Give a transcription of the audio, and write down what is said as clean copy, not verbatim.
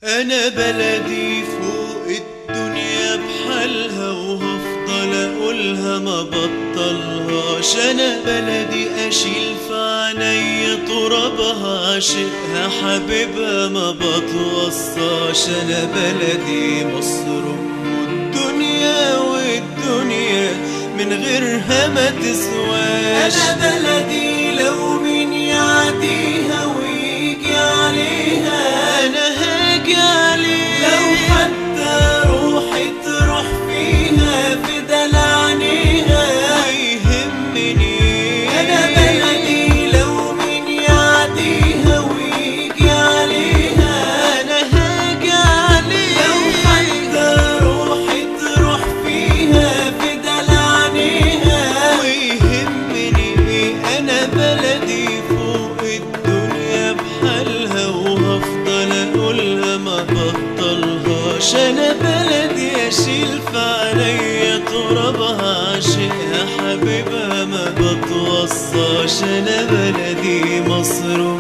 أنا بلدي فوق الدنيا بحالها وهفضل أقولها ما بطلهاش. أنا بلدي أشيل في عينيا ترابها، عاشقها حبيبها ما بتوصاش. أنا بلدي مصر والدنيا والدنيا من غيرها ما تسواش. أنا بلدي لو مين يعديها ويجي عليها أنا هاجي عليها، لو حتى روحي تروح فيها فدا لعنيها ويهمني. أنا بلدي لو مين يعديها ويجي عليها أنا هاجي عليها، لو حتى روحي تروح فيها فدا لعنيها ويهمني. أنا بلدي فوق الدنيا بحالها وهفضل أقولها ما بطلهاش. أنا بلدي أشيل في عينيا ترابها، عاشقها حبيبها ما بتوصاش. أنا بلدي مصر